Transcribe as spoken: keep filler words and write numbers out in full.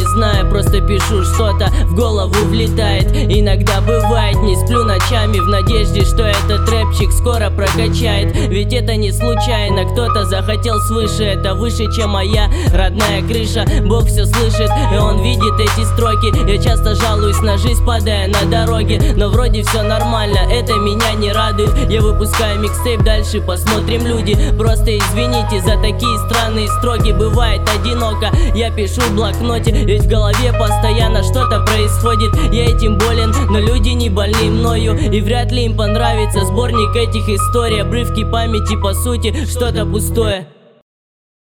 знаю, просто пишу, что-то в голову влетает. Иногда бывает, не сплю ночами в надежде, что этот рэпчик скоро прокачает. Ведь это не случайно, кто-то захотел свыше, это выше, чем моя родная крыша. Бог все слышит, и он видит эти строки. Я часто жалуюсь на жизнь, падая на дороге, но вроде все нормально, это меня не радует. Я выпускаю микстейп, дальше посмотрим, люди. Просто извините за такие странные строки. Бывает одиноко, я пишу в блокноте, ведь в голове постоянно что-то происходит. Я этим болен, но люди не больны мною, и вряд ли им понравится сборник этих историй. Обрывки памяти, по сути, что-то пустое.